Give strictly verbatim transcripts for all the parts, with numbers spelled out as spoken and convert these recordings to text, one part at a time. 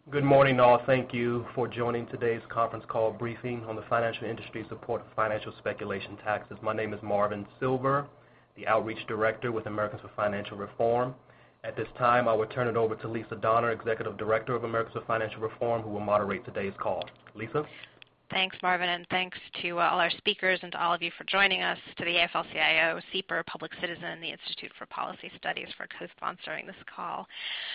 Good morning, all. Thank you for joining today's conference call briefing on the financial industry support of financial speculation taxes. My name is Marvin Silver, the Outreach Director with Americans for Financial Reform. At this time, I will turn it over to Lisa Donner, Executive Director of Americans for Financial Reform, who will moderate today's call. Lisa? Thanks, Marvin, and thanks to uh, all our speakers and to all of you for joining us, to the A F L C I O, C E P R, Public Citizen, and the Institute for Policy Studies for co-sponsoring this call.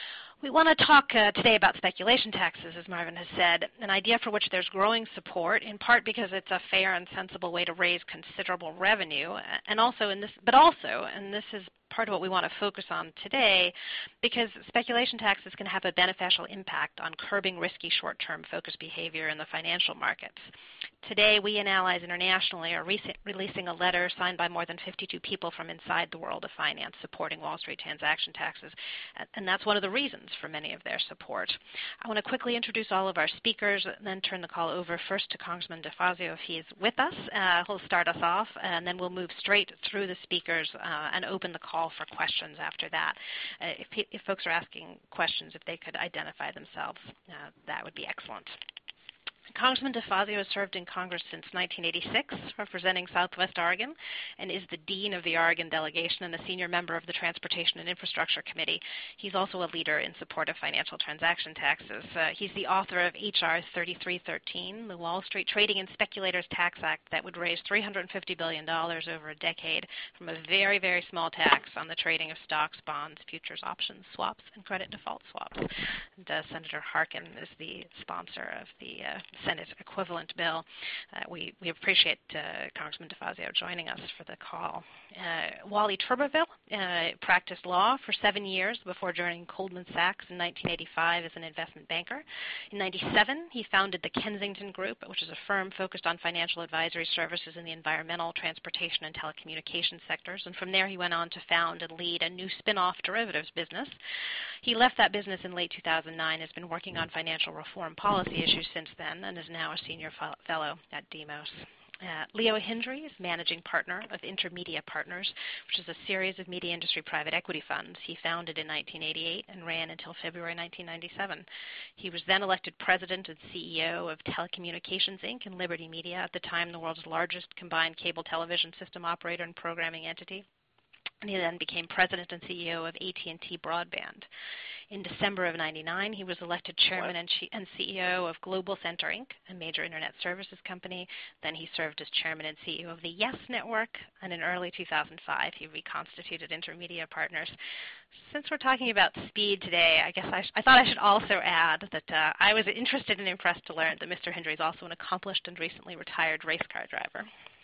We want to talk uh, today about speculation taxes, as Marvin has said, an idea for which there's growing support, in part because it's a fair and sensible way to raise considerable revenue, and also in this, but also, and this is part of what we want to focus on today, because speculation taxes can have a beneficial impact on curbing risky short-term focused behavior in the financial markets. Today, we and allies internationally are recent, releasing a letter signed by more than fifty-two people from inside the world of finance supporting Wall Street transaction taxes, and that's one of the reasons for many of their support. I want to quickly introduce all of our speakers and then turn the call over first to Congressman DeFazio if he's with us. Uh, he'll start us off, and then we'll move straight through the speakers uh, and open the call for questions after that. Uh, if, if folks are asking questions, if they could identify themselves, uh, that would be excellent. Congressman DeFazio has served in Congress since nineteen eighty-six, representing Southwest Oregon, and is the Dean of the Oregon delegation and a senior member of the Transportation and Infrastructure Committee. He's also a leader in support of financial transaction taxes. Uh, he's the author of H R thirty-three thirteen, the Wall Street Trading and Speculators Tax Act that would raise three hundred fifty billion dollars over a decade from a very, very small tax on the trading of stocks, bonds, futures, options, swaps, and credit default swaps. And, uh, Senator Harkin is the sponsor of the uh, Senate equivalent bill. Uh, we, we appreciate uh, Congressman DeFazio joining us for the call. Uh, Wally Tuberville uh, practiced law for seven years before joining Goldman Sachs in nineteen eighty-five as an investment banker. In ninety-seven, he founded the Kensington Group, which is a firm focused on financial advisory services in the environmental, transportation, and telecommunications sectors. And from there, he went on to found and lead a new spin-off derivatives business. He left that business in late two thousand nine, has been working on financial reform policy issues since then, and is now a senior fellow at Demos. Uh, Leo Hindry is managing partner of Intermedia Partners, which is a series of media industry private equity funds he founded in nineteen eighty-eight and ran until February nineteen ninety-seven. He was then elected president and C E O of Telecommunications Incorporated and Liberty Media, at the time the world's largest combined cable television system operator and programming entity. And he then became president and C E O of A T and T Broadband. In December of ninety-nine, he was elected chairman and, and C E O of Global Center Incorporated, a major internet services company. Then he served as chairman and C E O of the Yes Network, and in early two thousand five, he reconstituted Intermedia Partners. Since we're talking about speed today, I guess I, sh I thought I should also add that uh, I was interested and impressed to learn that Mister Hindry is also an accomplished and recently retired race car driver.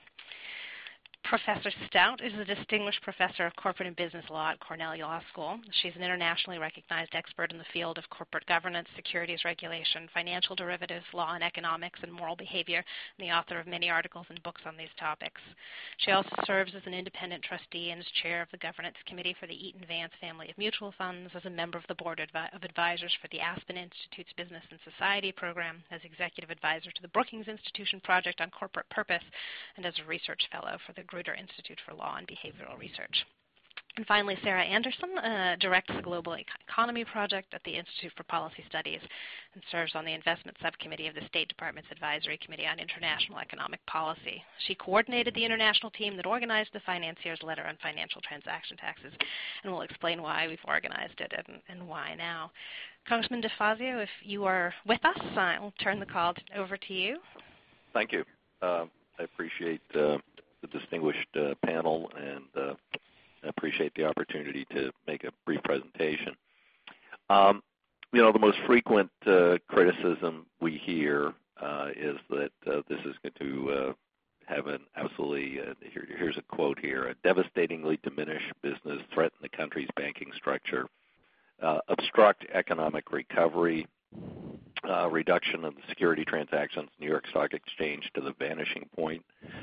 Professor Stout is a distinguished professor of corporate and business law at Cornell Law School. She's an internationally recognized expert in the field of corporate governance, securities regulation, financial derivatives, law and economics, and moral behavior, and the author of many articles and books on these topics. She also serves as an independent trustee and is chair of the governance committee for the Eaton Vance family of mutual funds, as a member of the board of advisors for the Aspen Institute's Business and Society program, as executive advisor to the Brookings Institution Project on Corporate Purpose, and as a research fellow for the Grutter Institute for Law and Behavioral Research. And finally, Sarah Anderson uh, directs the Global Economy Project at the Institute for Policy Studies and serves on the Investment Subcommittee of the State Department's Advisory Committee on International Economic Policy. She coordinated the international team that organized the financier's letter on financial transaction taxes, and will explain why we've organized it and, and why now. Congressman DeFazio, if you are with us, I'll turn the call over to you. Thank you. Uh, I appreciate uh, the distinguished uh, panel, and uh, I appreciate the opportunity to make a brief presentation. Um, you know, the most frequent uh, criticism we hear uh, is that uh, this is going to uh, have an absolutely, uh, here, here's a quote here, a devastatingly diminish business, threaten the country's banking structure, uh, obstruct economic recovery, uh, reduction of the security transactions, New York Stock Exchange to the vanishing point,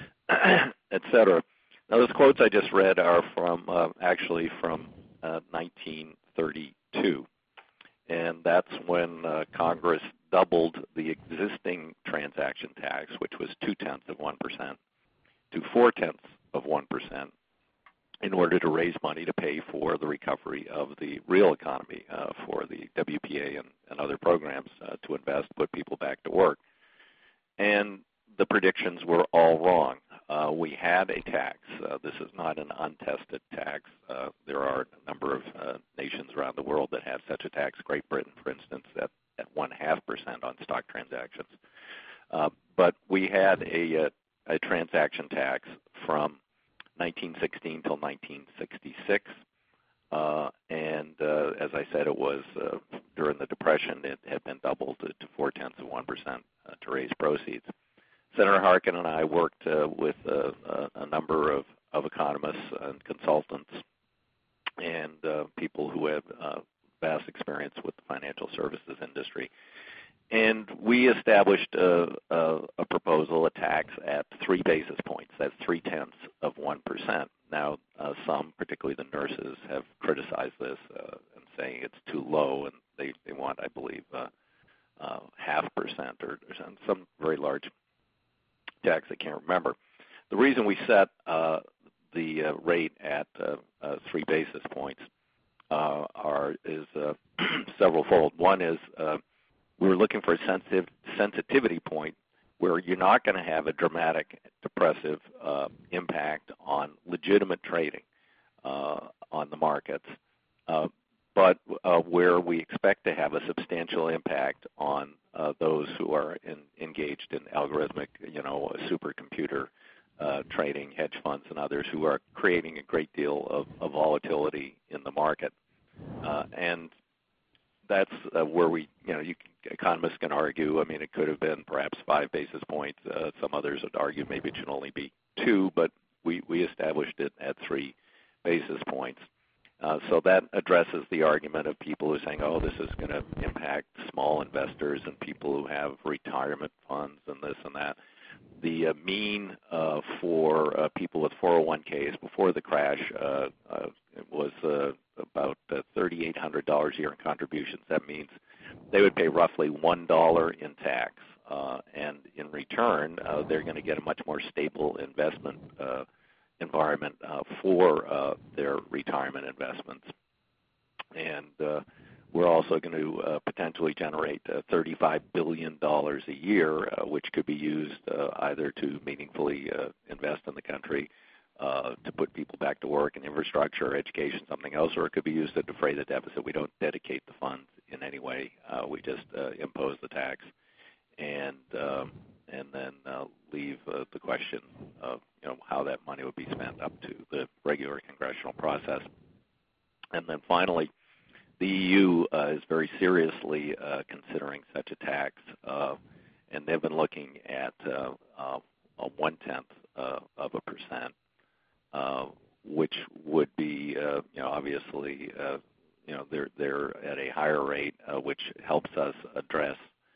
et cetera. Now, those quotes I just read are from uh, actually from uh, nineteen thirty-two, and that's when uh, Congress doubled the existing transaction tax, which was two-tenths of one percent, to four-tenths of one percent, in order to raise money to pay for the recovery of the real economy, uh, for the W P A and and other programs uh, to invest, put people back to work. And the predictions were all wrong. Uh, we had a tax. Uh, this is not an untested tax. Uh, there are a number of uh, nations around the world that have such a tax. Great Britain, for instance, at, at one half percent on stock transactions. Uh, but we had a, a, a transaction tax from nineteen sixteen till nineteen sixty-six. Uh, and uh, as I said, it was uh, during the Depression, it had been doubled to, to four-tenths of one percent uh, to raise proceeds. Senator Harkin and I worked uh, with uh, a, a number of, of economists and consultants and uh, people who have uh, vast experience with the financial services industry. And we established a, a, a proposal, a tax at three basis points. That's three-tenths of one percent. Now, uh, some, particularly the nurses, have criticized this uh, and saying it's too low, and they, they want, I believe, uh, uh, half percent or, or some, some very large tax. I can't remember. The reason we set uh, the uh, rate at uh, uh, three basis points uh, are is uh, several-fold. One is uh, we were looking for a sensitive sensitivity point where you're not going to have a dramatic depressive uh, impact on legitimate trading uh, on the markets, uh, but uh, where we expect to have a substantial impact on uh, those who are in, engaged in algorithmic, you know, supercomputer uh, trading, hedge funds, and others who are creating a great deal of, of volatility in the market. Uh, and that's uh, where we, you know, you can, economists can argue. I mean, it could have been perhaps five basis points. Uh, some others would argue maybe it should only be two, but we, we established it at three basis points. Uh, so that addresses the argument of people who are saying, oh, this is going to impact small investors and people who have retirement funds and this and that. The uh, mean uh, for uh, people with four oh one Ks before the crash uh, uh, was uh, about uh, three thousand eight hundred dollars a year in contributions. That means they would pay roughly one dollar in tax, uh, and in return, uh, they're going to get a much more stable investment uh, environment uh, for uh, their retirement investments. And uh, we're also going to uh, potentially generate uh, thirty-five billion dollars a year, uh, which could be used uh, either to meaningfully uh, invest in the country, uh, to put people back to work in infrastructure, education, something else, or it could be used to defray the deficit. We don't dedicate the funds in any way. Uh, we just uh, impose the tax and um, and then uh, leave uh, the question of, you know, how that money would be spent up to the regular congressional process. And then finally, the E U uh, is very seriously uh, considering such a tax, uh, and they've been looking at uh, uh, a one-tenth uh, of a percent, uh, which would be, uh, you know, obviously, uh, you know, they're they're at a higher rate, uh, which helps us address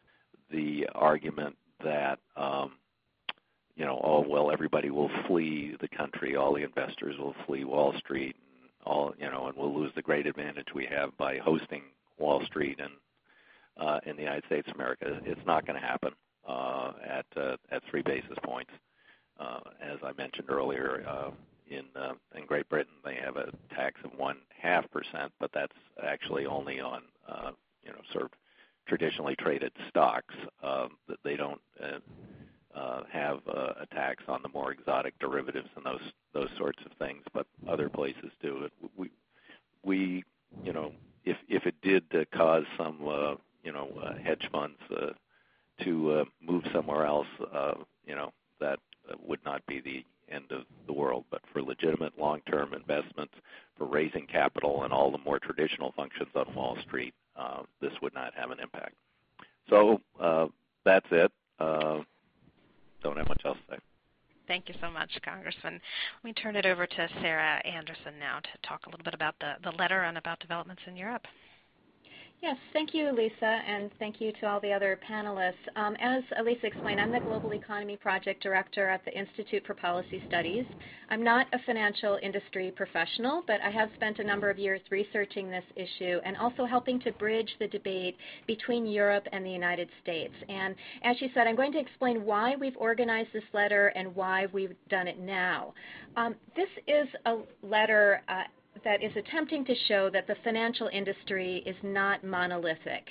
the argument that, um, you know, oh well, everybody will flee the country, all the investors will flee Wall Street. All, you know, and we'll lose the great advantage we have by hosting Wall Street and uh, in the United States of America. It's not going to happen uh, at uh, at three basis points. Uh, as I mentioned earlier, uh, in uh, in Great Britain they have a tax of one half percent, but that's actually only on uh, you know sort of traditionally traded stocks. Uh, that they don't. Uh, Uh, have uh, a tax on the more exotic derivatives and those those sorts of things, but other places do it. We, we you know, if if it did uh, cause some, uh, you know, uh, hedge funds uh, to uh, move somewhere else, uh, you know, that uh, would not be the end of the world. But for legitimate long-term investments, for raising capital and all the more traditional functions on Wall Street, uh, this would not have an impact. So uh, that's it. Uh, Don't have much else to say. Thank you so much, Congressman. Let me turn it over to Sarah Anderson now to talk a little bit about the, the letter and about developments in Europe. Yes, thank you, Lisa, and thank you to all the other panelists. Um, as Lisa explained, I'm the Global Economy Project Director at the Institute for Policy Studies. I'm not a financial industry professional, but I have spent a number of years researching this issue and also helping to bridge the debate between Europe and the United States. And as you said, I'm going to explain why we've organized this letter and why we've done it now. Um, this is a letter uh, that is attempting to show that the financial industry is not monolithic,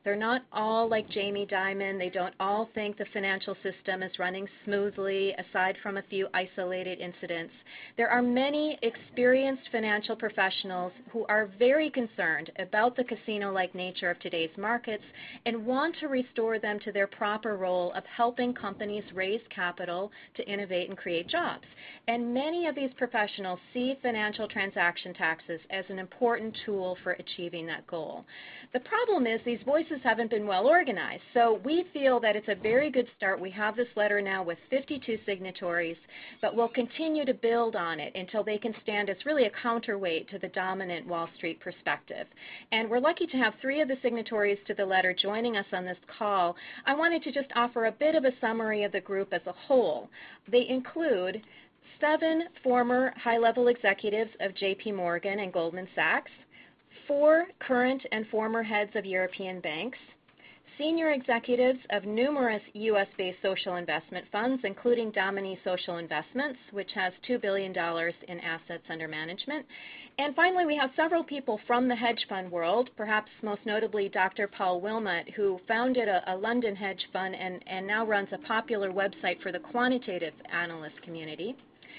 They're not all like Jamie Dimon. They don't all think the financial system is running smoothly, aside from a few isolated incidents. There are many experienced financial professionals who are very concerned about the casino-like nature of today's markets and want to restore them to their proper role of helping companies raise capital to innovate and create jobs. And many of these professionals see financial transaction taxes as an important tool for achieving that goal. The problem is these voices haven't been well organized, so we feel that it's a very good start. We have this letter now with fifty-two signatories, but we'll continue to build on it until they can stand as really a counterweight to the dominant Wall Street perspective. And we're lucky to have three of the signatories to the letter joining us on this call. I wanted to just offer a bit of a summary of the group as a whole. They include seven former high-level executives of J P Morgan and Goldman Sachs, four current and former heads of European banks, senior executives of numerous U S-based social investment funds, including Domini Social Investments, which has two billion dollars in assets under management. And finally, we have several people from the hedge fund world, perhaps most notably Doctor Paul Wilmot, who founded a, a London hedge fund and, and now runs a popular website for the quantitative analyst community.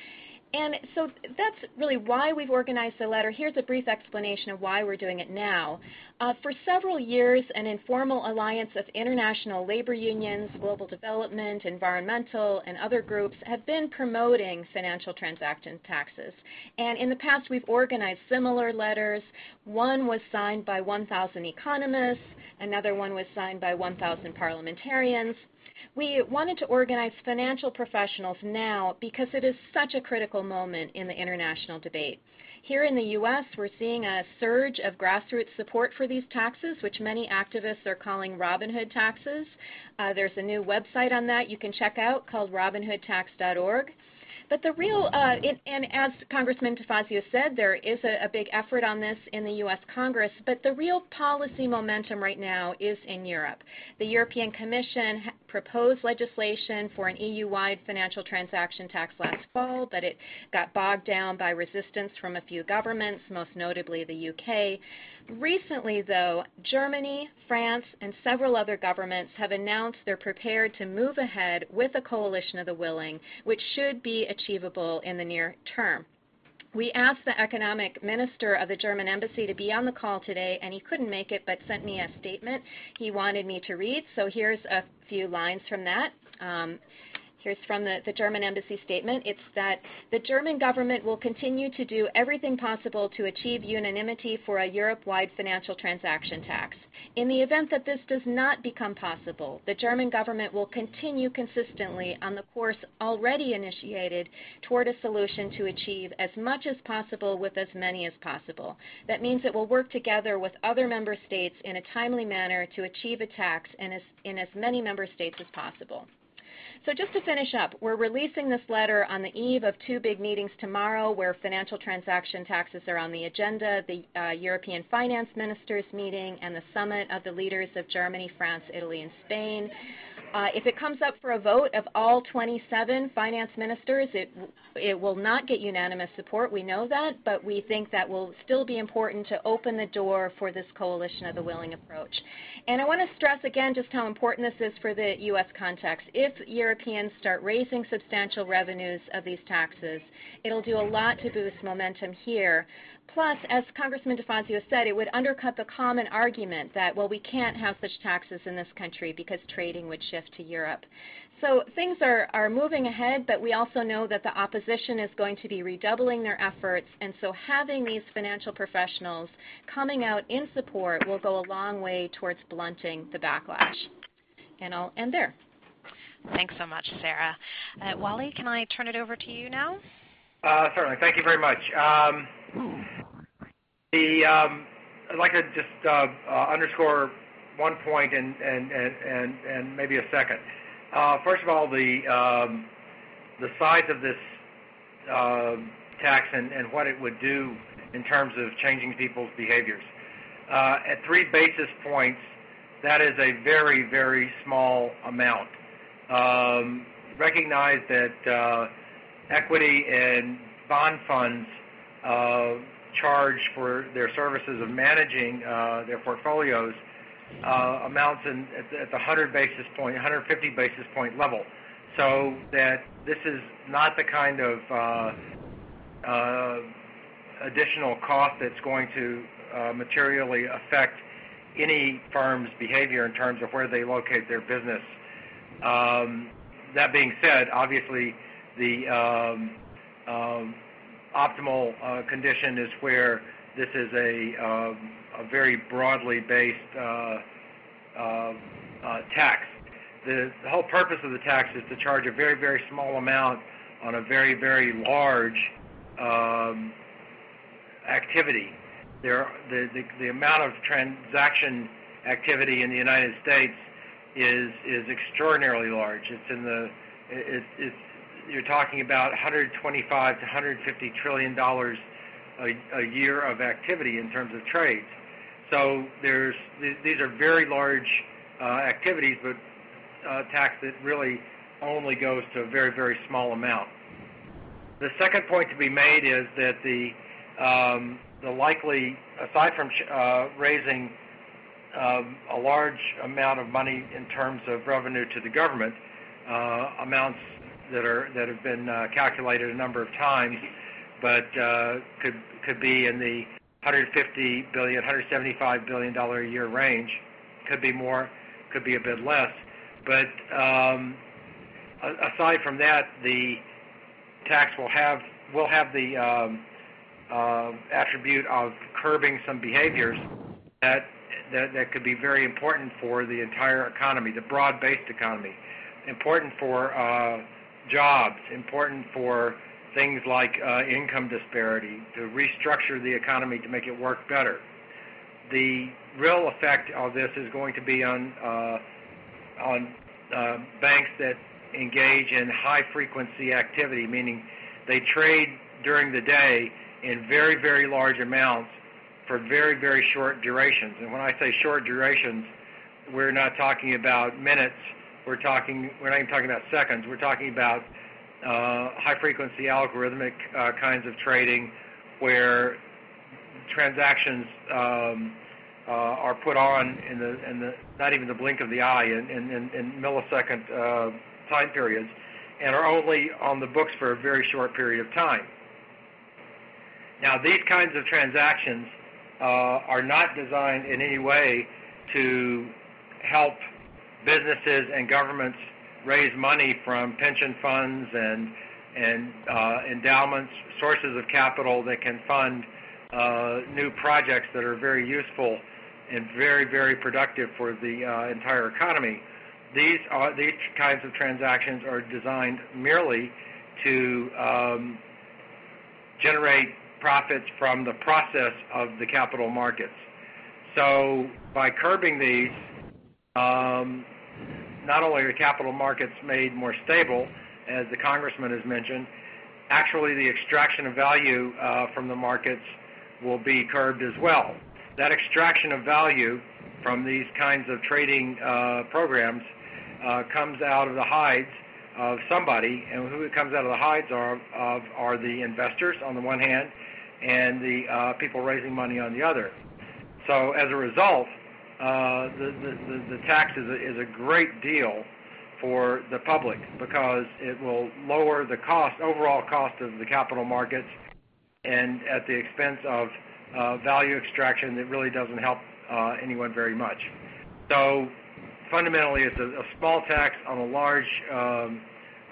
And so that's really why we've organized the letter. Here's a brief explanation of why we're doing it now. Uh, for several years, an informal alliance of international labor unions, global development, environmental, and other groups have been promoting financial transaction taxes. And in the past, we've organized similar letters. One was signed by one thousand economists. Another one was signed by one thousand parliamentarians. We wanted to organize financial professionals now because it is such a critical moment in the international debate. Here in the U S, we're seeing a surge of grassroots support for these taxes, which many activists are calling Robin Hood taxes. Uh, there's a new website on that you can check out called robin hood tax dot org. But the real, uh, it, and as Congressman DeFazio said, there is a, a big effort on this in the U S Congress, but the real policy momentum right now is in Europe. The European Commission proposed legislation for an E U-wide financial transaction tax last fall, but it got bogged down by resistance from a few governments, most notably the U K. Recently, though, Germany, France, and several other governments have announced they're prepared to move ahead with a coalition of the willing, which should be achievable in the near term. We asked the economic minister of the German embassy to be on the call today, and he couldn't make it but sent me a statement he wanted me to read. So here's a few lines from that. Um, Here's from the, the German embassy statement. It's that the German government will continue to do everything possible to achieve unanimity for a Europe-wide financial transaction tax. In the event that this does not become possible, the German government will continue consistently on the course already initiated toward a solution to achieve as much as possible with as many as possible. That means it will work together with other member states in a timely manner to achieve a tax in as, in as many member states as possible. So just to finish up, we're releasing this letter on the eve of two big meetings tomorrow where financial transaction taxes are on the agenda, the uh, European Finance Ministers meeting and the summit of the leaders of Germany, France, Italy, and Spain. Uh, if it comes up for a vote of all twenty-seven finance ministers, it, it will not get unanimous support. We know that, but we think that will still be important to open the door for this coalition of the willing approach. And I want to stress again just how important this is for the U S context. If Europeans start raising substantial revenues of these taxes, it'll do a lot to boost momentum here. Plus, as Congressman DeFazio said, it would undercut the common argument that, well, we can't have such taxes in this country because trading would shift to Europe. So things are, are moving ahead, but we also know that the opposition is going to be redoubling their efforts, and so having these financial professionals coming out in support will go a long way towards blunting the backlash. And I'll end there. Thanks so much, Sarah. Uh, Wally, can I turn it over to you now? Uh, certainly. Thank you very much. Um, the, um, I'd like to just uh, uh, underscore one point and, and, and, and, and maybe a second. Uh, first of all, the, um, the size of this uh, tax and, and what it would do in terms of changing people's behaviors. Uh, at three basis points, that is a very, very small amount. Um, recognize that uh, equity and bond funds uh, charge for their services of managing uh, their portfolios uh, amounts in, at, the, at the one hundred basis point, one hundred fifty basis point level, so that this is not the kind of uh, uh, additional cost that's going to uh, materially affect any firm's behavior in terms of where they locate their business. Um, that being said, obviously the um, um, optimal uh, condition is where this is a, um, a very broadly based uh, uh, uh, tax. The, the whole purpose of the tax is to charge a very, very small amount on a very, very large um, activity. There, the, the, the amount of transaction activity in the United States is is extraordinarily large. It's in the it, it's you're talking about one hundred twenty-five to one hundred fifty trillion dollars a, a year of activity in terms of trades. So there's these are very large uh, activities, but uh, tax that really only goes to a very, very small amount. The second point to be made is that the um, the likely, aside from uh, raising um, a large amount of money in terms of revenue to the government, uh, amounts that are that have been uh, calculated a number of times, but uh, could could be in the one hundred fifty billion, one hundred seventy-five billion dollar a year range. Could be more, could be a bit less. But um, aside from that, the tax will have will have the um, uh, attribute of curbing some behaviors that, that that could be very important for the entire economy, the broad-based economy, important for uh, jobs, important for things like uh, income disparity, to restructure the economy to make it work better. The real effect of this is going to be on uh, on uh, banks that engage in high-frequency activity, meaning they trade during the day in very, very large amounts for very, very short durations. And when I say short durations, we're not talking about minutes. We're talking. We're not even talking about seconds. We're talking about uh, high-frequency algorithmic uh, kinds of trading, where transactions um, uh, are put on in the in the not even the blink of the eye in in, in, in millisecond uh, time periods, and are only on the books for a very short period of time. Now, these kinds of transactions uh, are not designed in any way to help businesses and governments raise money from pension funds and and uh, endowments, sources of capital that can fund uh, new projects that are very useful and very, very productive for the uh, entire economy. These are these kinds of transactions are designed merely to um, generate profits from the process of the capital markets. So by curbing these, um, not only are capital markets made more stable, as the congressman has mentioned, actually the extraction of value uh, from the markets will be curbed as well. That extraction of value from these kinds of trading uh, programs uh, comes out of the hides of somebody, and who it comes out of the hides are, of, are the investors on the one hand, and the uh, people raising money on the other. So as a result, uh, the, the, the tax is a, is a great deal for the public because it will lower the cost, overall cost of the capital markets, and at the expense of uh, value extraction that really doesn't help uh, anyone very much. So fundamentally, it's a, a small tax on a large um, uh,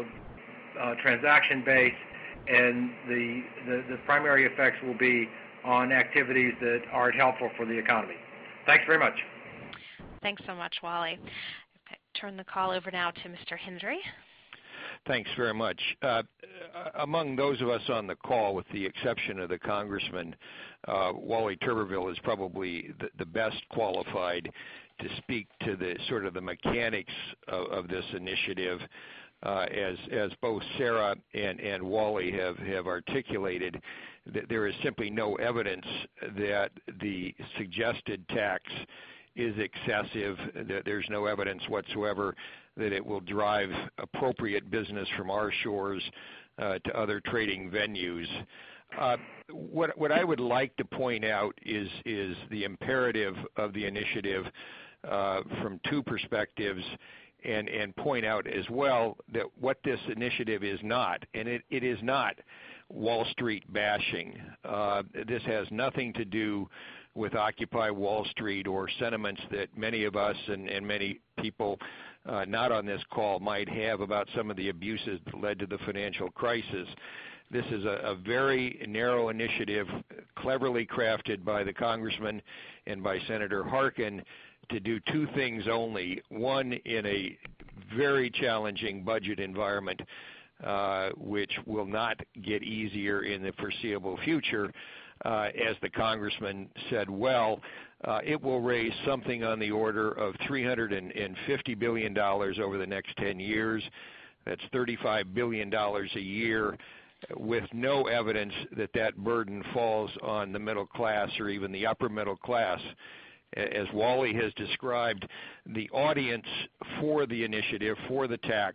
uh, transaction base, and the, the, the primary effects will be on activities that aren't helpful for the economy. Thanks very much. Thanks so much, Wally. Okay, turn the call over now to Mister Hindry. Thanks very much. Uh, among those of us on the call, with the exception of the congressman, uh, Wally Tuberville is probably the, the best qualified to speak to the sort of the mechanics of, of this initiative. Uh, as as both Sarah and, and Wally have, have articulated, that there is simply no evidence that the suggested tax is excessive, that there's no evidence whatsoever that it will drive appropriate business from our shores uh, to other trading venues. Uh, what, what I would like to point out is, is the imperative of the initiative uh, from two perspectives, and, and point out as well that what this initiative is not, and it, it is not Wall Street bashing. Uh, this has nothing to do with Occupy Wall Street or sentiments that many of us and, and many people uh, not on this call might have about some of the abuses that led to the financial crisis. This is a, a very narrow initiative, cleverly crafted by the Congressman and by Senator Harkin to do two things only. One, in a very challenging budget environment, uh, which will not get easier in the foreseeable future, uh, as the Congressman said well, uh, it will raise something on the order of three hundred fifty billion dollars over the next ten years. That's thirty-five billion dollars a year, with no evidence that that burden falls on the middle class or even the upper middle class. As Wally has described, the audience for the initiative, for the tax,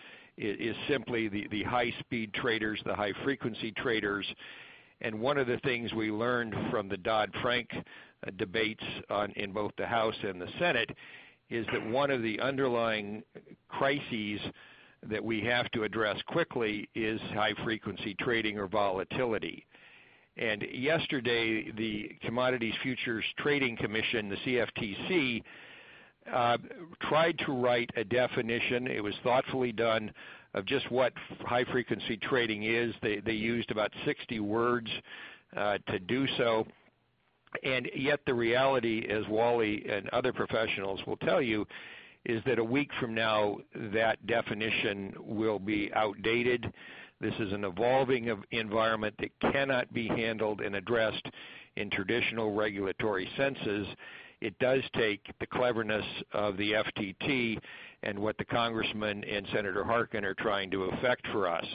is simply the, the high-speed traders, the high-frequency traders. And one of the things we learned from the Dodd-Frank uh, debates on, in both the House and the Senate is that one of the underlying crises that we have to address quickly is high-frequency trading or volatility. And yesterday, the Commodities Futures Trading Commission, the C F T C, uh, tried to write a definition. It was thoughtfully done of just what high-frequency trading is. They, they used about sixty words uh, to do so. And yet the reality, as Wally and other professionals will tell you, is that a week from now, that definition will be outdated. This is an evolving environment that cannot be handled and addressed in traditional regulatory senses. It does take the cleverness of the F T T and what the Congressman and Senator Harkin are trying to effect for us.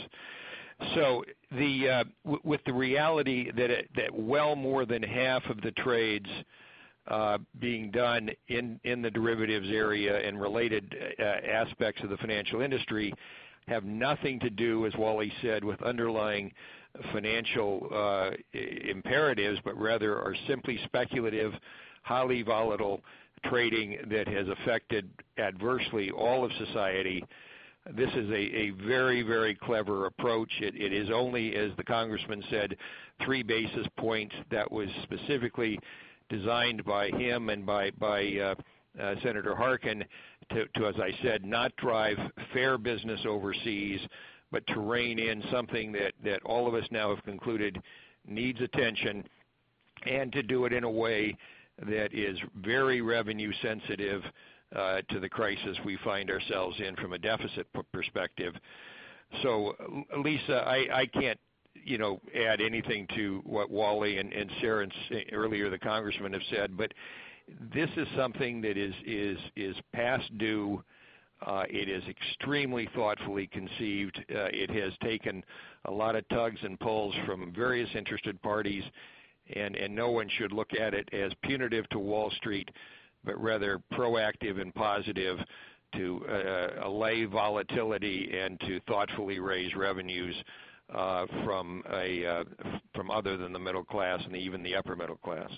So the, uh, w with the reality that, it, that well more than half of the trades uh, being done in, in the derivatives area and related uh, aspects of the financial industry have nothing to do, as Wally said, with underlying financial uh, imperatives, but rather are simply speculative, highly volatile trading that has affected adversely all of society. This is a, a very, very clever approach. It, it is only, as the Congressman said, three basis points. That was specifically designed by him and by, by uh, uh, Senator Harkin to, to, as I said, not drive fair business overseas, but to rein in something that, that all of us now have concluded needs attention, and to do it in a way that is very revenue sensitive uh, to the crisis we find ourselves in from a deficit perspective. So, Lisa, I, I can't, you know, add anything to what Wally and, and Sarah and earlier the Congressman have said, but this is something that is is is past due. Uh, it is extremely thoughtfully conceived. Uh, it has taken a lot of tugs and pulls from various interested parties, and, and no one should look at it as punitive to Wall Street, but rather proactive and positive to uh, allay volatility and to thoughtfully raise revenues uh, from a uh, from other than the middle class and even the upper middle class.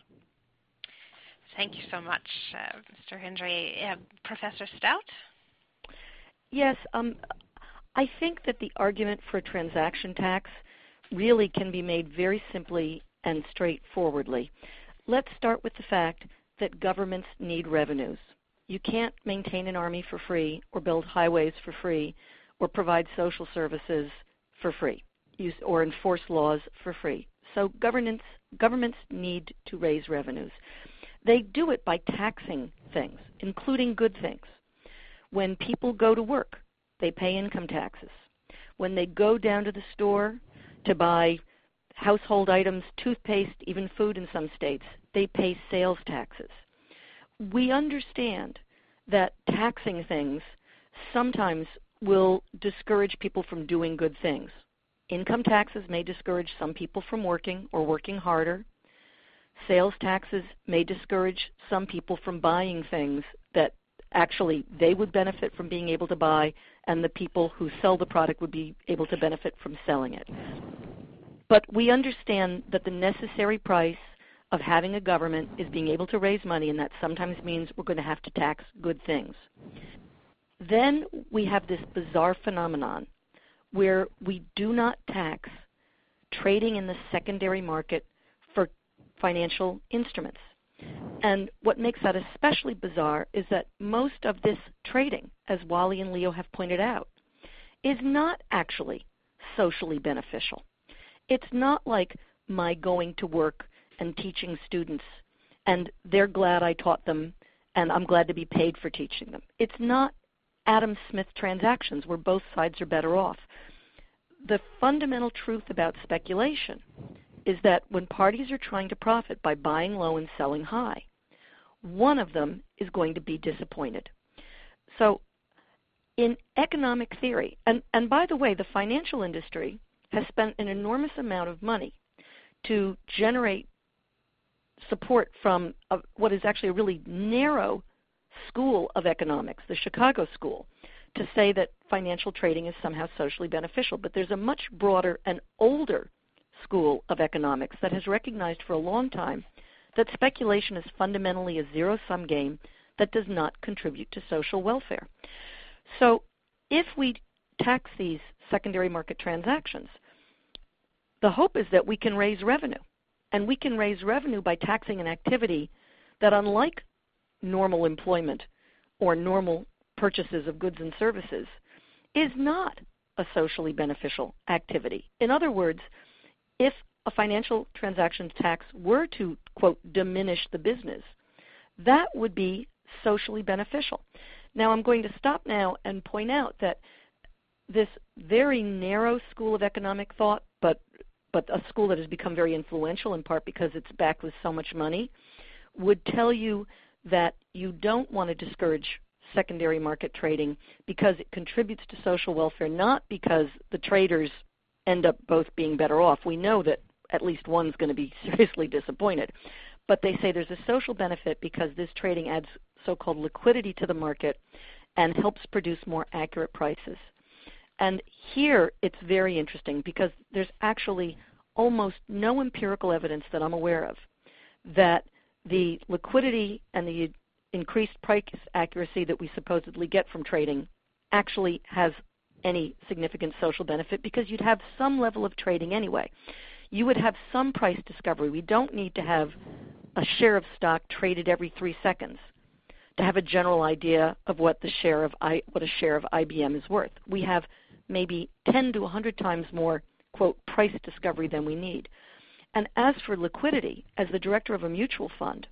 Thank you so much, uh, Mister Hendry. Uh, Professor Stout? Yes, um, I think that the argument for a transaction tax really can be made very simply and straightforwardly. Let's start with the fact that governments need revenues. You can't maintain an army for free or build highways for free or provide social services for free use, or enforce laws for free. So governments, governments need to raise revenues. They do it by taxing things, including good things. When people go to work, they pay income taxes. When they go down to the store to buy household items, toothpaste, even food in some states, they pay sales taxes. We understand that taxing things sometimes will discourage people from doing good things. Income taxes may discourage some people from working or working harder. Sales taxes may discourage some people from buying things that actually they would benefit from being able to buy, and the people who sell the product would be able to benefit from selling it. But we understand that the necessary price of having a government is being able to raise money, and that sometimes means we're going to have to tax good things. Then we have this bizarre phenomenon where we do not tax trading in the secondary market for financial instruments. And what makes that especially bizarre is that most of this trading, as Wally and Leo have pointed out, is not actually socially beneficial. It's not like my going to work and teaching students, and they're glad I taught them, and I'm glad to be paid for teaching them. It's not Adam Smith transactions where both sides are better off. The fundamental truth about speculation is that when parties are trying to profit by buying low and selling high, one of them is going to be disappointed. So in economic theory, and, and by the way, the financial industry has spent an enormous amount of money to generate support from a, what is actually a really narrow school of economics, the Chicago School, to say that financial trading is somehow socially beneficial. But there's a much broader and older school of economics that has recognized for a long time that speculation is fundamentally a zero-sum game that does not contribute to social welfare. So if we tax these secondary market transactions, the hope is that we can raise revenue. And we can raise revenue by taxing an activity that, unlike normal employment or normal purchases of goods and services, is not a socially beneficial activity. In other words, if a financial transactions tax were to, quote, diminish the business, that would be socially beneficial. Now, I'm going to stop now and point out that this very narrow school of economic thought, but but a school that has become very influential in part because it's backed with so much money, would tell you that you don't want to discourage secondary market trading because it contributes to social welfare, not because the traders end up both being better off. We know that at least one's going to be seriously disappointed. But they say there's a social benefit because this trading adds so-called liquidity to the market and helps produce more accurate prices. And here it's very interesting because there's actually almost no empirical evidence that I'm aware of that the liquidity and the increased price accuracy that we supposedly get from trading actually has any significant social benefit, because you'd have some level of trading anyway. You would have some price discovery. We don't need to have a share of stock traded every three seconds to have a general idea of what the share of I, what a share of I B M is worth. We have maybe ten to one hundred times more, quote, price discovery than we need. And as for liquidity, as the director of a mutual fund,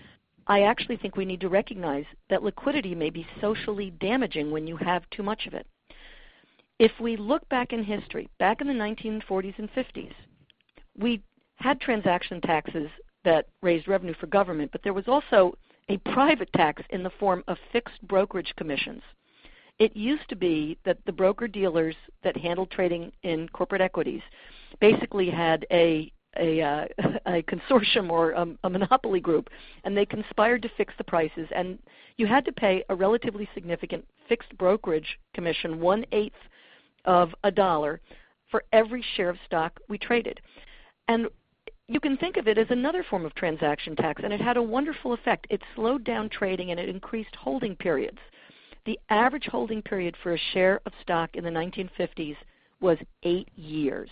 I actually think we need to recognize that liquidity may be socially damaging when you have too much of it. If we look back in history, back in the nineteen forties and fifties, we had transaction taxes that raised revenue for government, but there was also a private tax in the form of fixed brokerage commissions. It used to be that the broker-dealers that handled trading in corporate equities basically had a a, uh, a consortium or a, a monopoly group, and they conspired to fix the prices, and you had to pay a relatively significant fixed brokerage commission, one-eighth of a dollar, for every share of stock we traded. And you can think of it as another form of transaction tax, and it had a wonderful effect. It slowed down trading, and it increased holding periods. The average holding period for a share of stock in the nineteen fifties was eight years.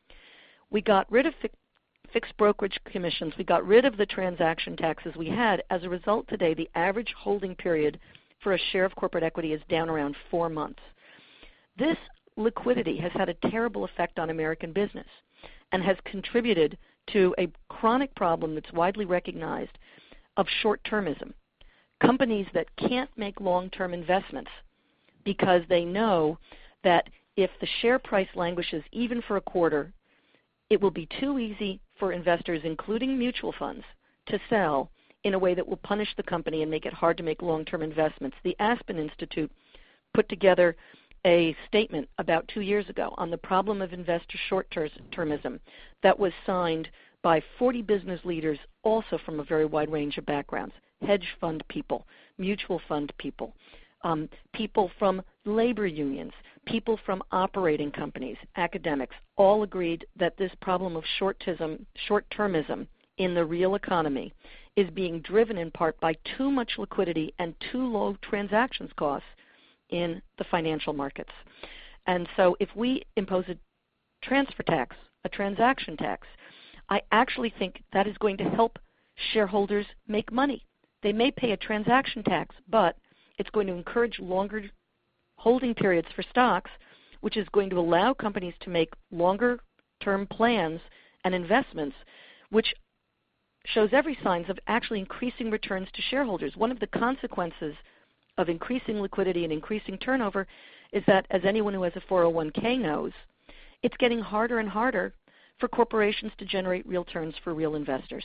We got rid of fi- fixed brokerage commissions. We got rid of the transaction taxes we had. As a result, today, the average holding period for a share of corporate equity is down around four months. This liquidity has had a terrible effect on American business and has contributed to a chronic problem that's widely recognized of short-termism. Companies that can't make long-term investments because they know that if the share price languishes even for a quarter, it will be too easy for investors, including mutual funds, to sell in a way that will punish the company and make it hard to make long-term investments. The Aspen Institute put together a statement about two years ago on the problem of investor short-termism that was signed by forty business leaders, also from a very wide range of backgrounds. Hedge fund people, mutual fund people, um, people from labor unions, people from operating companies, academics, all agreed that this problem of short-termism, short-termism in the real economy is being driven in part by too much liquidity and too low transactions costs in the financial markets. And so if we impose a transfer tax, a transaction tax, I actually think that is going to help shareholders make money. They may pay a transaction tax, but it's going to encourage longer holding periods for stocks, which is going to allow companies to make longer-term plans and investments, which shows every signs of actually increasing returns to shareholders. One of the consequences of increasing liquidity and increasing turnover is that, as anyone who has a four oh one k knows, it's getting harder and harder for corporations to generate real returns for real investors.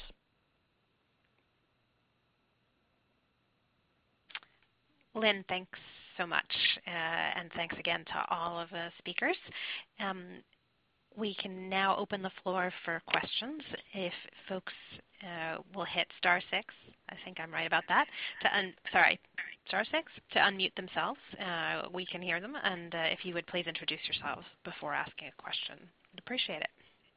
Lynn, thanks so much, uh, and thanks again to all of the speakers. Um, we can now open the floor for questions. If folks uh, will hit star six, I think I'm right about that, to un sorry, star six, to unmute themselves, uh, we can hear them, and uh, if you would please introduce yourselves before asking a question, I'd appreciate it.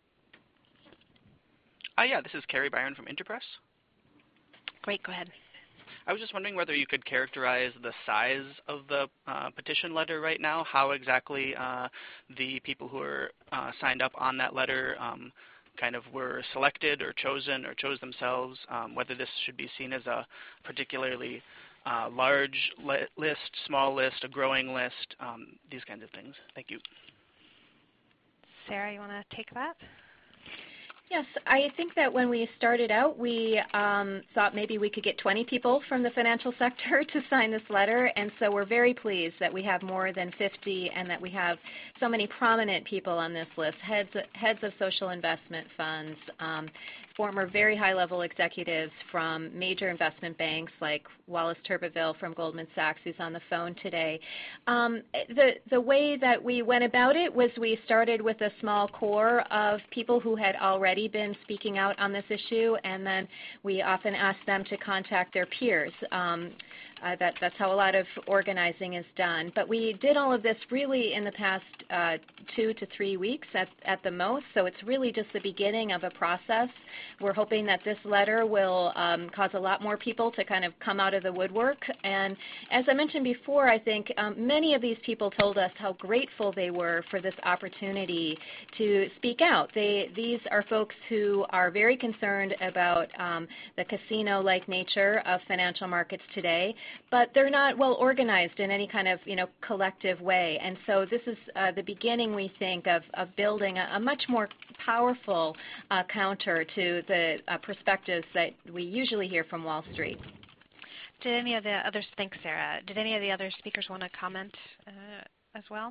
Uh, yeah, this is Carrie Byron from Interpress. Great, go ahead. I was just wondering whether you could characterize the size of the uh, petition letter right now, how exactly uh, the people who are uh, signed up on that letter um, kind of were selected or chosen or chose themselves, um, whether this should be seen as a particularly uh, large li list, small list, a growing list, um, these kinds of things. Thank you. Sarah, you want to take that? Yes, I think that when we started out, we um, thought maybe we could get twenty people from the financial sector to sign this letter, and so we're very pleased that we have more than fifty and that we have so many prominent people on this list, heads, heads of social investment funds, um, former very high-level executives from major investment banks like Wallace Turbeville from Goldman Sachs, who's on the phone today. Um, the, the way that we went about it was we started with a small core of people who had already been speaking out on this issue, and then we often asked them to contact their peers. Um, Uh, that, that's how a lot of organizing is done. But we did all of this really in the past uh, two to three weeks at, at the most, so it's really just the beginning of a process. We're hoping that this letter will um, cause a lot more people to kind of come out of the woodwork. And as I mentioned before, I think um, many of these people told us how grateful they were for this opportunity to speak out. They, these are folks who are very concerned about um, the casino-like nature of financial markets today, but they're not well organized in any kind of, you know, collective way. And so this is uh, the beginning, we think, of, of building a, a much more powerful uh, counter to the uh, perspectives that we usually hear from Wall Street. Did any of the others, thanks Sarah, did any of the other speakers want to comment uh, as well?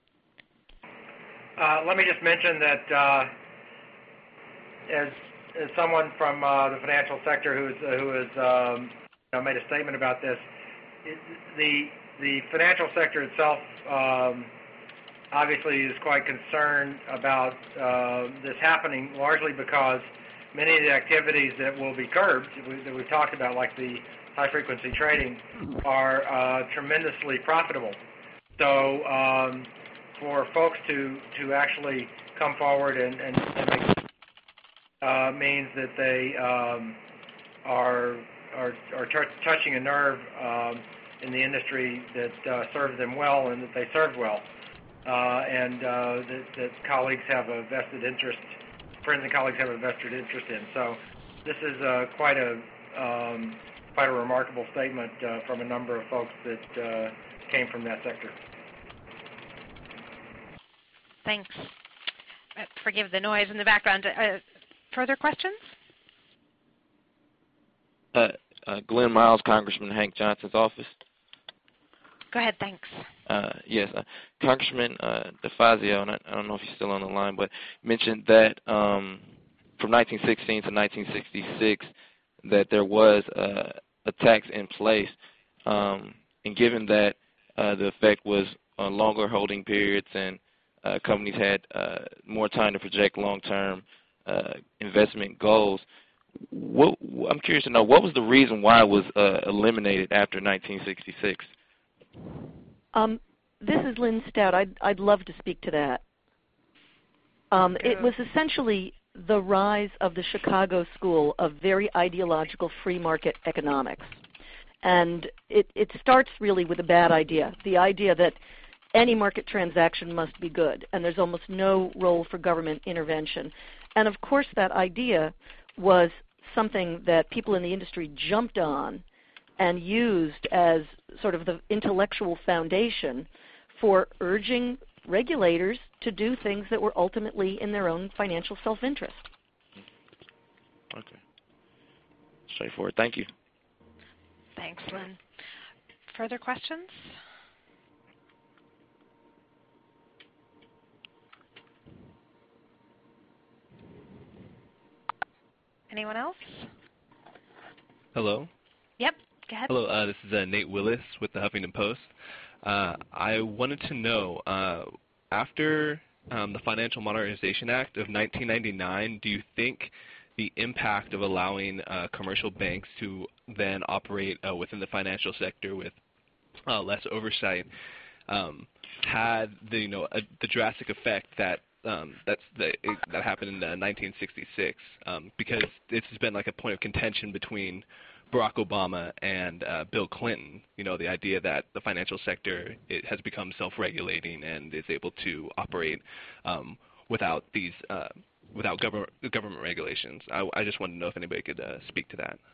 Uh, let me just mention that uh, as, as someone from uh, the financial sector who's, uh, who is um, I made a statement about this. It, the the financial sector itself um, obviously is quite concerned about uh, this happening, largely because many of the activities that will be curbed, that we've talked about, like the high-frequency trading, are uh, tremendously profitable. So um, for folks to to actually come forward and, and, and make uh, means that they um, are are, are t touching a nerve um, in the industry that uh, serves them well and that they serve well, uh, and uh, that, that colleagues have a vested interest, friends and colleagues have a vested interest in. So this is uh, quite a um, quite a remarkable statement uh, from a number of folks that uh, came from that sector. Thanks. Uh, forgive the noise in the background. Uh, further questions? Uh, uh, Glenn Miles, Congressman Hank Johnson's office. Go ahead, thanks. Uh, yes, uh, Congressman uh, DeFazio, and I, I don't know if he's still on the line, but mentioned that um, from nineteen sixteen to nineteen sixty-six that there was uh, a tax in place, um, and given that uh, the effect was on longer holding periods and uh, companies had uh, more time to project long-term uh, investment goals, What, I'm curious to know, what was the reason why it was uh, eliminated after nineteen sixty-six? Um, this is Lynn Stout. I'd, I'd love to speak to that. Um, it was essentially the rise of the Chicago School of very ideological free market economics. And it, it starts really with a bad idea, the idea that any market transaction must be good, and there's almost no role for government intervention. And of course that idea was something that people in the industry jumped on and used as sort of the intellectual foundation for urging regulators to do things that were ultimately in their own financial self-interest. Okay. Straightforward. Thank you. Thanks, Lynn. Further questions? Anyone else? Hello. Yep, go ahead. Hello, uh, this is uh, Nate Willis with the Huffington Post. Uh, I wanted to know, uh, after um, the Financial Modernization Act of nineteen ninety-nine, do you think the impact of allowing uh, commercial banks to then operate uh, within the financial sector with uh, less oversight um, had the, you know, a, the drastic effect that Um, that's the, it, that happened in uh, nineteen sixty-six, um, because this has been like a point of contention between Barack Obama and uh, Bill Clinton. You know, the idea that the financial sector it has become self-regulating and is able to operate um, without these uh, without government government regulations. I, I just wanted to know if anybody could uh, speak to that.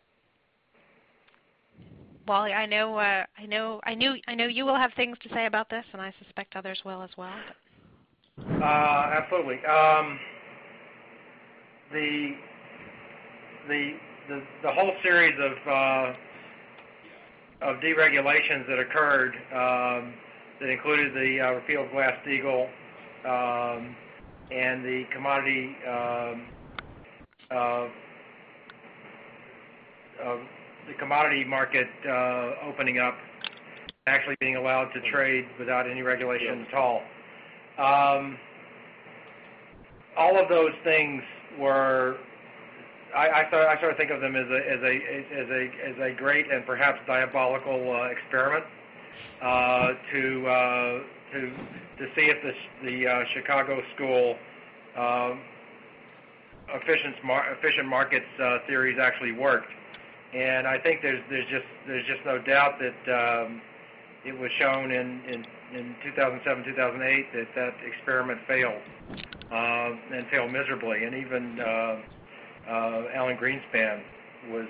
Wally, I know, uh, I know, I knew, I know you will have things to say about this, and I suspect others will as well. But. Uh, absolutely. Um, the, the the the whole series of uh, of deregulations that occurred um, that included the uh, repeal of Glass-Steagall um, and the commodity um, uh, uh, the commodity market uh, opening up, actually being allowed to trade without any regulation at all. Um, all of those things were, I, I, sort, I sort of think of them as a as a as a as a great and perhaps diabolical uh, experiment uh, to uh, to to see if the the uh, Chicago School uh, efficient mar- efficient markets uh, theories actually worked. And I think there's there's just there's just no doubt that um, it was shown in, in in two thousand seven, two thousand eight that that experiment failed uh, and failed miserably. And even uh, uh, Alan Greenspan was,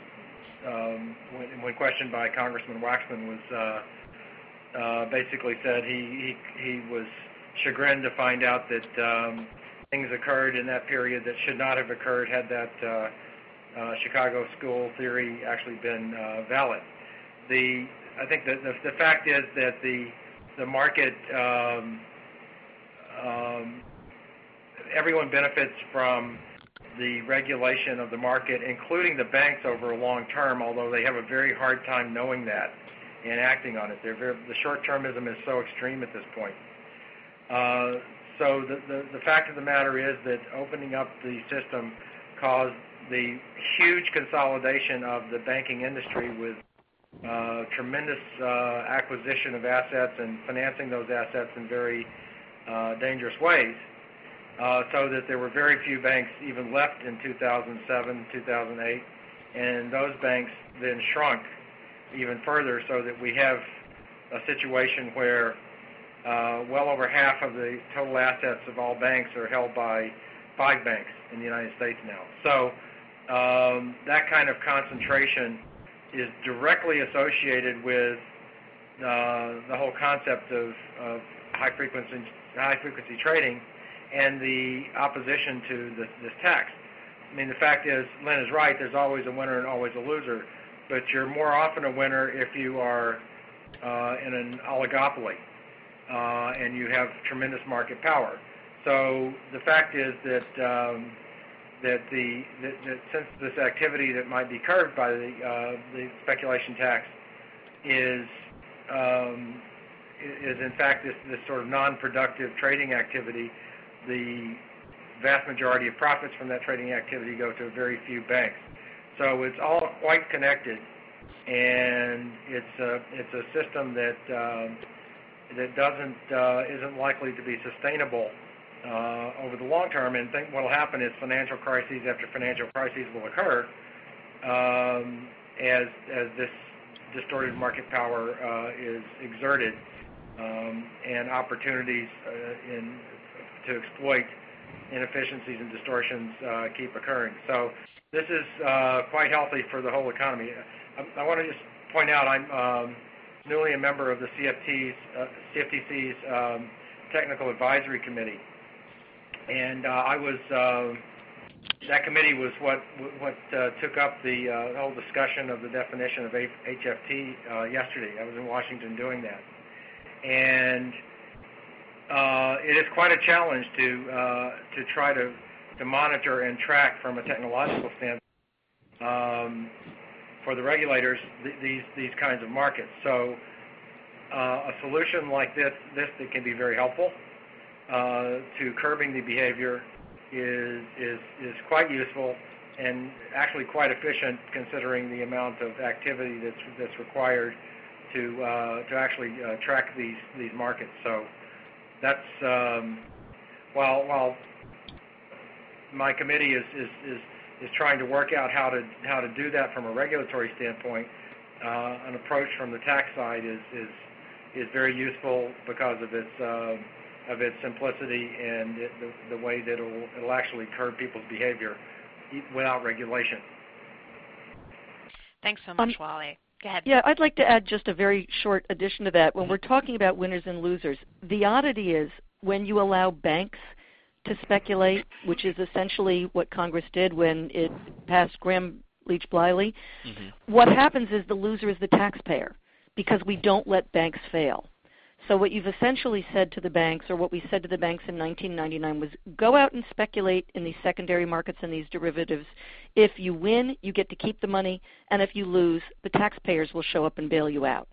um, when, when questioned by Congressman Waxman, was uh, uh, basically said he, he he was chagrined to find out that um, things occurred in that period that should not have occurred had that uh, uh, Chicago School theory actually been uh, valid. The I think that the, the fact is that the the market, um, um, everyone benefits from the regulation of the market, including the banks over a long term, although they have a very hard time knowing that and acting on it. They're very, the short-termism is so extreme at this point. Uh, so the, the, the fact of the matter is that opening up the system caused the huge consolidation of the banking industry with Uh, tremendous uh, acquisition of assets and financing those assets in very uh, dangerous ways, uh, so that there were very few banks even left in two thousand seven, two thousand eight, and those banks then shrunk even further, so that we have a situation where uh, well over half of the total assets of all banks are held by five banks in the United States now. So um, that kind of concentration is directly associated with uh, the whole concept of, of high frequency high frequency trading and the opposition to this, this tax. I mean, the fact is, Lynn is right. There's always a winner and always a loser, but you're more often a winner if you are uh, in an oligopoly uh, and you have tremendous market power. So the fact is that. Um, That the that, that since this activity that might be curbed by the uh, the speculation tax is um, is in fact this, this sort of non-productive trading activity, the vast majority of profits from that trading activity go to very few banks. So it's all quite connected, and it's a it's a system that um, that doesn't uh, isn't likely to be sustainable uh, over the long term. And think what will happen is financial crises after financial crises will occur um, as as this distorted market power uh, is exerted um, and opportunities uh, in to exploit inefficiencies and distortions uh, keep occurring. So this is uh, quite healthy for the whole economy. I, I want to just point out I'm um, newly a member of the C F T's, uh, C F T C's um, Technical Advisory Committee, and uh, I was uh, that committee was what what uh, took up the uh, whole discussion of the definition of H F T uh, yesterday. I was in Washington doing that, and uh, it is quite a challenge to uh, to try to to monitor and track from a technological standpoint um, for the regulators th- these these kinds of markets. So uh, a solution like this this that can be very helpful uh, to curbing the behavior is is is quite useful and actually quite efficient considering the amount of activity that's that's required to uh, to actually uh, track these these markets. So that's um, while while my committee is, is is is trying to work out how to how to do that from a regulatory standpoint. Uh, an approach from the tax side is is is very useful because of its uh, of its simplicity and it, the, the way that it'll, it'll actually curb people's behavior without regulation. Thanks so much, um, Wally. Go ahead. Yeah, I'd like to add just a very short addition to that. When we're talking about winners and losers, the oddity is when you allow banks to speculate, which is essentially what Congress did when it passed Gramm-Leach-Bliley, mm-hmm. what happens is the loser is the taxpayer because we don't let banks fail. So what you've essentially said to the banks, or what we said to the banks in nineteen ninety-nine, was go out and speculate in these secondary markets and these derivatives. If you win, you get to keep the money, and if you lose, the taxpayers will show up and bail you out.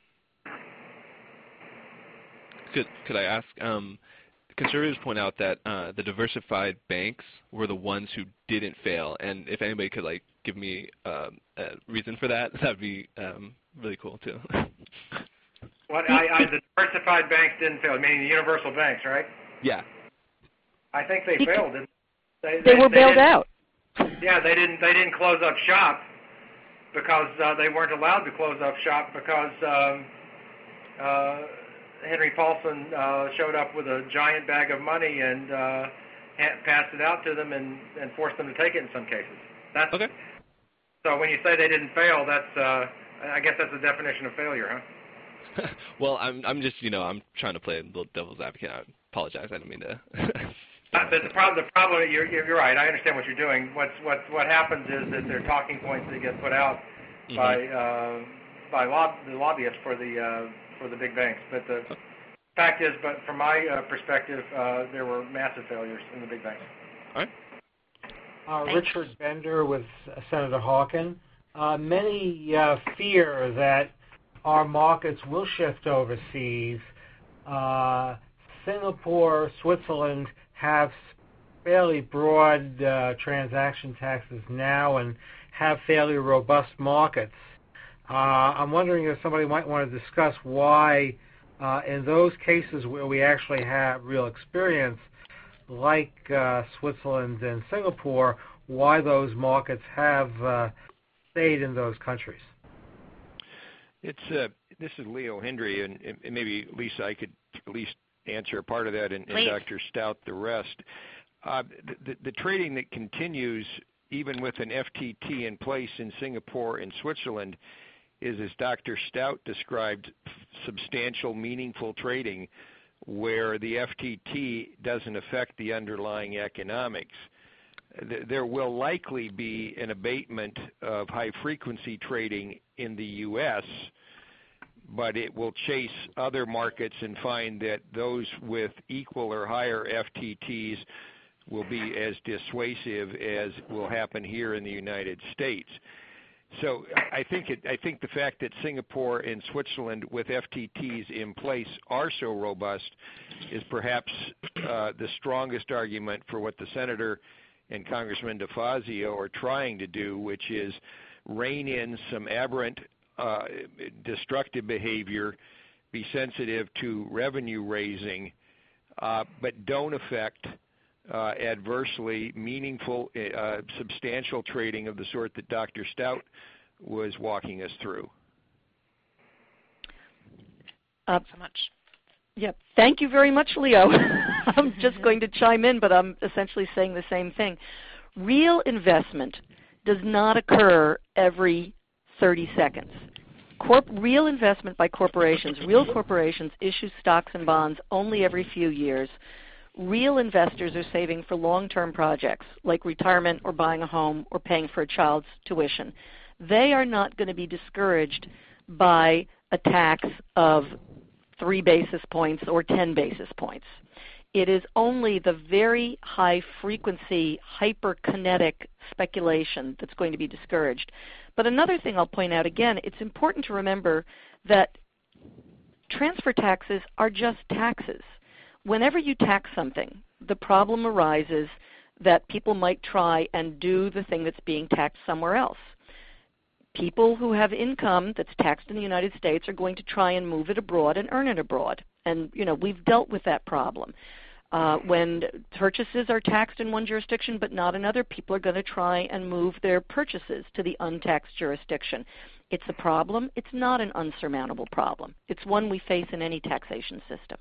Could, could I ask, um, conservatives point out that uh, the diversified banks were the ones who didn't fail, and if anybody could like give me uh, a reason for that, that would be um, really cool too. What I, I, the diversified banks didn't fail, meaning the universal banks, right? Yeah. I think they failed. Didn't they? They, they were they bailed out. Yeah, they didn't. They didn't close up shop because uh, they weren't allowed to close up shop because um, uh, Henry Paulson uh, showed up with a giant bag of money and uh, ha- passed it out to them and, and forced them to take it in some cases. That's okay. So when you say they didn't fail, that's uh, I guess that's the definition of failure, huh? Well, I'm I'm just you know I'm trying to play a little devil's advocate. I apologize. I didn't mean to. uh, the, the problem, the problem, you're you're right. I understand what you're doing. What's what what happens is that there are talking points that get put out mm-hmm. by uh, by lob, the lobbyists for the uh, for the big banks. But the fact is, but from my uh, perspective, uh, there were massive failures in the big banks. All right. Uh, Richard Bender with uh, Senator Harkin. Uh, many uh, fear that our markets will shift overseas. Uh, Singapore, Switzerland have fairly broad uh, transaction taxes now and have fairly robust markets. Uh, I'm wondering if somebody might want to discuss why uh, in those cases where we actually have real experience, like uh, Switzerland and Singapore, why those markets have uh, stayed in those countries. It's uh, this is Leo Hendry, and, and maybe Lisa, I could at least answer a part of that, and, and Doctor Stout the rest. Uh, the, the trading that continues, even with an F T T in place in Singapore and Switzerland, is, as Doctor Stout described, substantial, meaningful trading, where the F T T doesn't affect the underlying economics. There will likely be an abatement of high-frequency trading in the U S, but it will chase other markets and find that those with equal or higher F T Ts will be as dissuasive as will happen here in the United States. So I think it, I think the fact that Singapore and Switzerland with F T Ts in place are so robust is perhaps uh, the strongest argument for what the Senator and Congressman DeFazio are trying to do, which is rein in some aberrant, uh, destructive behavior be sensitive to revenue raising, uh, but don't affect uh, adversely meaningful, uh, substantial trading of the sort that Doctor Stout was walking us through. Uh, so much. Yeah, thank you very much, Leo. I'm just going to chime in, but I'm essentially saying the same thing. Real investment does not occur every thirty seconds. Corp- real investment by corporations, real corporations issue stocks and bonds only every few years. Real investors are saving for long-term projects like retirement or buying a home or paying for a child's tuition. They are not going to be discouraged by a tax of three basis points or ten basis points. It is only the very high frequency, hyperkinetic speculation that's going to be discouraged. But another thing I'll point out again, it's important to remember that transfer taxes are just taxes. Whenever you tax something, the problem arises that people might try and do the thing that's being taxed somewhere else. People who have income that's taxed in the United States are going to try and move it abroad and earn it abroad. And, you know, we've dealt with that problem. Uh, when purchases are taxed in one jurisdiction but not another, people are going to try and move their purchases to the untaxed jurisdiction. It's a problem. It's not an unsurmountable problem. It's one we face in any taxation system.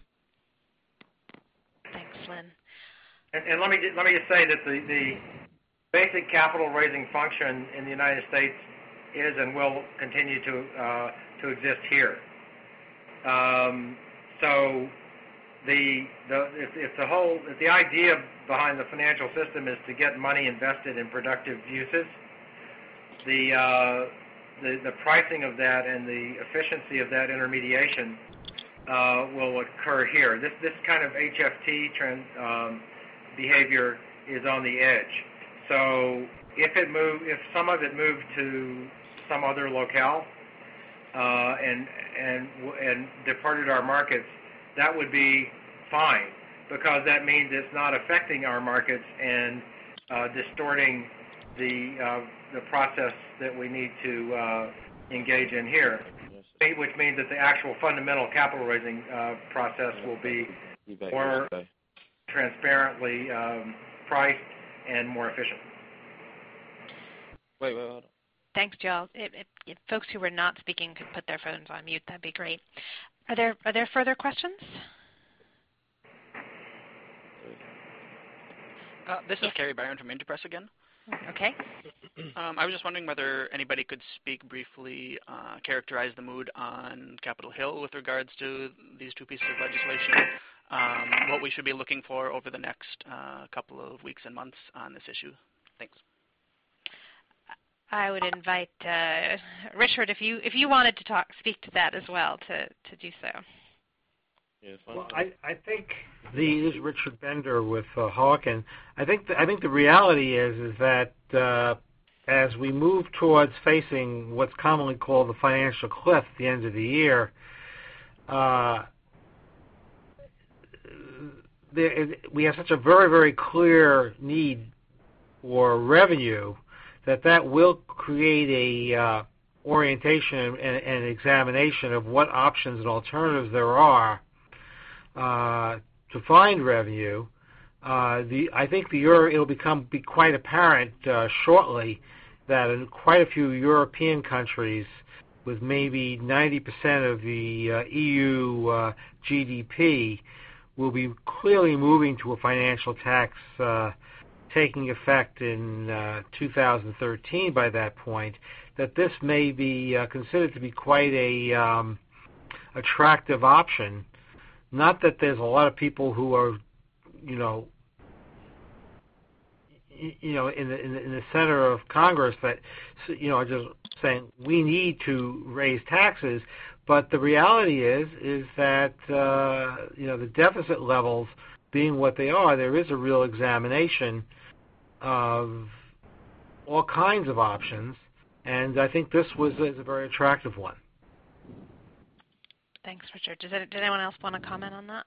Thanks, Lynn. And, and let me let me just say that the, the basic capital raising function in the United States is and will continue to uh, to exist here. Um, so the the if, if the whole if the idea behind the financial system is to get money invested in productive uses, the uh, the the pricing of that and the efficiency of that intermediation uh, will occur here. This this kind of H F T trend um, behavior is on the edge. So if it move if some of it moved to some other locale uh, and and and departed our markets, that would be fine, because that means it's not affecting our markets and uh, distorting the uh, the process that we need to uh, engage in here, which means that the actual fundamental capital raising uh, process will be more transparently um, priced and more efficient. Wait, wait, hold on. Thanks, Joel. If, if, if folks who were not speaking could put their phones on mute, that'd be great. Are there are there further questions? Uh, this is Kerry Byron from Interpress again. Okay. Um, I was just wondering whether anybody could speak briefly, uh, characterize the mood on Capitol Hill with regards to these two pieces of legislation, um, what we should be looking for over the next uh, couple of weeks and months on this issue. Thanks. I would invite uh, Richard, if you if you wanted to talk, speak to that as well, to, to do so. Yeah, it's fine. Well, I, I think the this is Richard Bender with uh, Hawken. I think the, I think the reality is is that uh, as we move towards facing what's commonly called the financial cliff at the end of the year, uh, there is, we have such a very very clear need for revenue that that will create a uh, orientation and, and examination of what options and alternatives there are uh, to find revenue. Uh, the I think the Euro, it'll become be quite apparent uh, shortly that in quite a few European countries, with maybe ninety percent of the uh, E U uh, G D P, will be clearly moving to a financial tax uh, taking effect in uh, two thousand thirteen by that point, that this may be uh, considered to be quite a um, attractive option. Not that there's a lot of people who are, you know, you know, in the, in the in the center of Congress that, you know, are just saying we need to raise taxes, but the reality is is that uh, you know, the deficit levels being what they are, there is a real examination of all kinds of options, and I think this was is a very attractive one. Thanks, Richard. Does, it, does anyone else want to comment on that?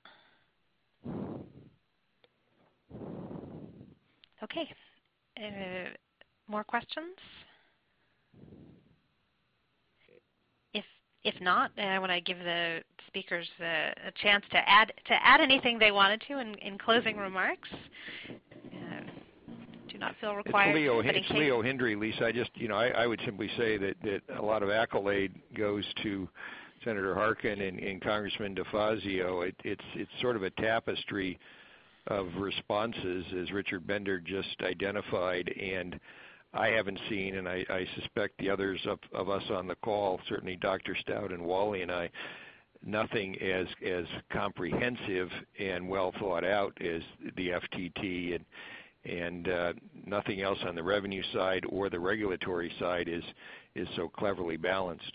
Okay. Uh, more questions? If if not, I want to give the speakers a, a chance to add to add anything they wanted to in, in closing remarks. Uh, do not feel required. It's Leo, but in it's case Leo Hendry, Lisa. I just, you know, I, I would simply say that, that a lot of accolade goes to Senator Harkin and, and Congressman DeFazio. It, it's it's sort of a tapestry of responses, as Richard Bender just identified, and I haven't seen, and I, I suspect the others of, of us on the call, certainly Doctor Stout and Wally and I, nothing as as comprehensive and well thought out as the F T T, and and uh, nothing else on the revenue side or the regulatory side is is so cleverly balanced.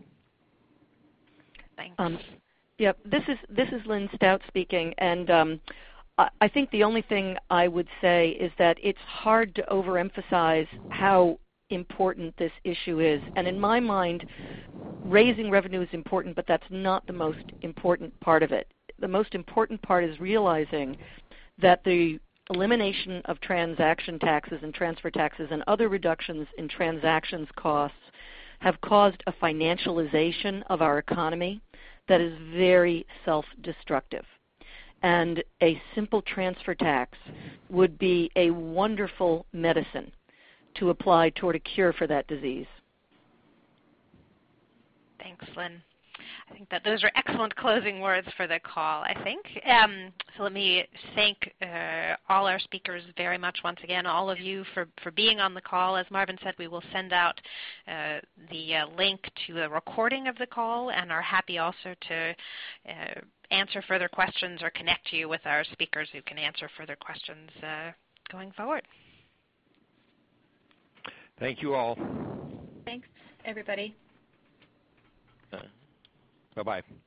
Thanks. Um, yep, this is this is Lynn Stout speaking, and um, I, I think the only thing I would say is that it's hard to overemphasize how important this issue is. And in my mind, raising revenue is important, but that's not the most important part of it. The most important part is realizing that the elimination of transaction taxes and transfer taxes and other reductions in transactions costs have caused a financialization of our economy that is very self-destructive. And a simple transfer tax would be a wonderful medicine to apply toward a cure for that disease. Thanks, Lynn. I think that those are excellent closing words for the call, I think. Um, so let me thank uh, all our speakers very much once again, all of you for, for being on the call. As Marvin said, we will send out uh, the uh, link to a recording of the call and are happy also to uh, answer further questions or connect you with our speakers who can answer further questions uh, going forward. Thank you all. Thanks, everybody. Uh. Bye-bye.